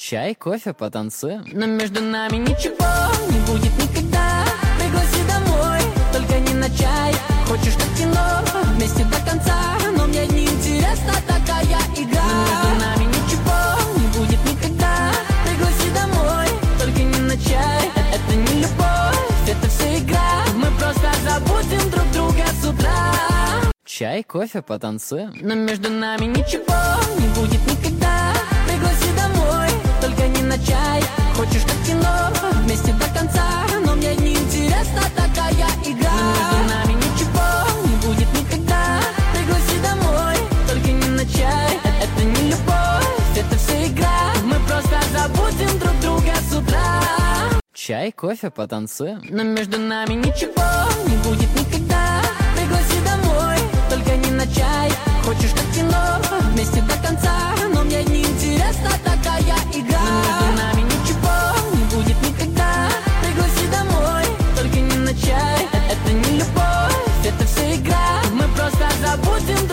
Чай, кофе, потанцуем. Но между нами ничего не будет никогда. Пригласи домой, только не на чай. Хочешь как кино, вместе до конца. Но мне не интересна такая игра. Но между нами ничего не будет никогда. Пригласи домой, только не на чай. Это не любовь, это все игра. Мы просто забудем друг друга с утра. Чай, кофе, потанцуем. Но между нами ничего не будет никогда. Пригласи домой, только не на чай. Хочешь как кино, вместе до конца. Но мне не интересна такая игра. Но между нами ничего не будет никогда. Пригласи домой, только не на чай. Это не любовь, это все игра. Мы просто забудем друг друга с утра. Чай, кофе, потанцуем. Но между нами ничего не будет никогда. Пригласи домой, только не на чай. Хочешь как кино, вместе до конца. Но мне не интересна такая игра. Но между нами ничего не будет никогда. Пригласи домой, только не на чай. Это не любовь, это все игра. Мы просто забудем